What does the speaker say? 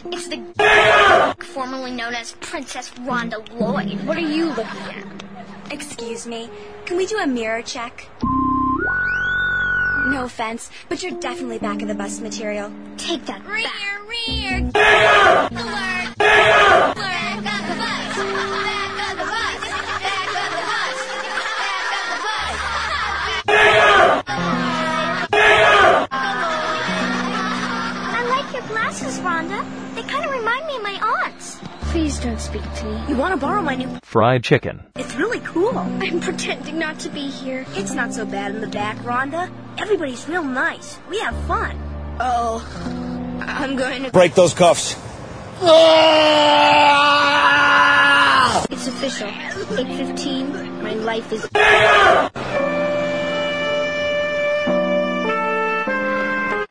It's the formerly known as Princess Rhonda Lloyd. What are you looking at? Excuse me, can we do a mirror check? No offense, but you're definitely back of the bus material. Take that back. Rear. Alert! Alert! Back of the bus! Back of the bus! Back of the bus! I like your glasses, Rhonda. They kind of remind me of my aunt's. Please don't speak to me. You want to borrow my new... Fried chicken. It's really cool. I'm pretending not to be here. It's not so bad in the back, Rhonda. Everybody's real nice. We have fun. Oh, I'm going to... Break those cuffs. It's official. 8:15. My life is...